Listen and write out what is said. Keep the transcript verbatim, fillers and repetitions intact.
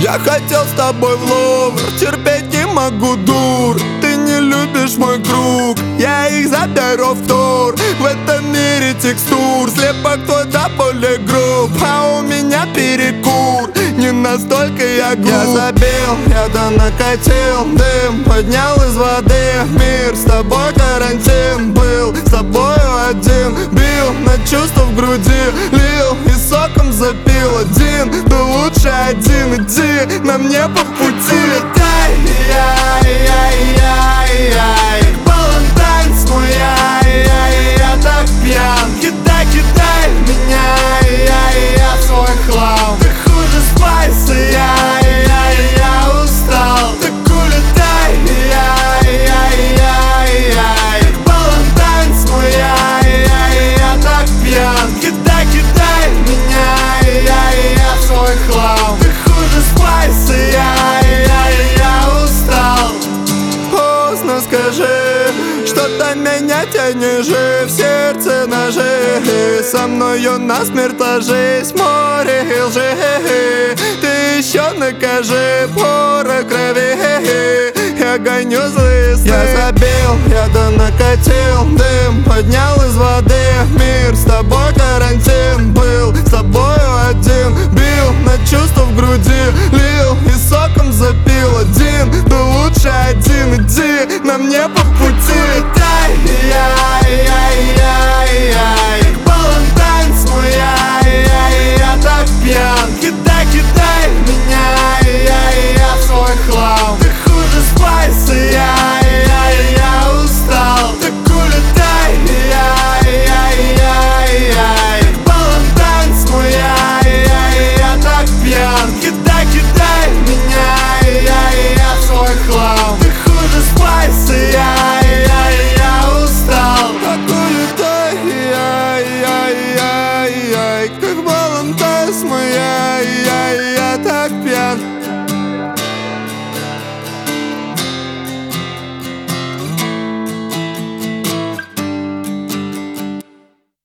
Я хотел с тобой в Лувр, терпеть не могу, дур. Ты не любишь мой круг, я их заберу в тур. В этом мире текстур, слепок твой до боли груб, а у меня перекур, не настолько я глуп. Я забил, я да накатил дым, поднял из воды мир. С тобой карантин был, с тобою один. Бил на чувства в груди, лил и соком запил один. Да лучше один, иди, на мне по пути. Летай, яй-яй-яй-яй, Балантайнс мой, яй-яй, я так пьян. Кидай, кидай меня, яй, я свой хлам. Ты хуже Спайса, яй-яй, я устал. Так улетай, яй-яй-яй-яй, Балантайнс мой, яй-яй, я так пьян. Кидай, кидай меня, яй, я свой хлам. Ты хуже Спайса, яй-яй, я устал. Поздно скажи, что-то меня ниже, в сердце ножи. Со мною насмерть ложись, море лжи. Ты еще накажи, пора крови. Я гоню злые сны. Я забил, я да накатил дым, поднял из воды мир. С тобой карантин был, с тобою один. Бил на чувства в груди, лил и соком запил один. Да лучше один, иди, на мне по пути. Летай, яй-яй-яй-яй, Балантайнс мой, яй-яй, я так пьян. Кидай, кидай меня, яй, я свой хлам. Ты хуже Спайса, яй-яй, я устал. Так улетай, яй-яй-яй-яй, Балантайнс мой, яй-яй, я так пьян. Кидай, кидай меня, яй, я свой хлам. Ты хуже Спайса, яй-яй, я устал. Так улетай, яй-яй-яй-яй, как Балантайнс мой, яй.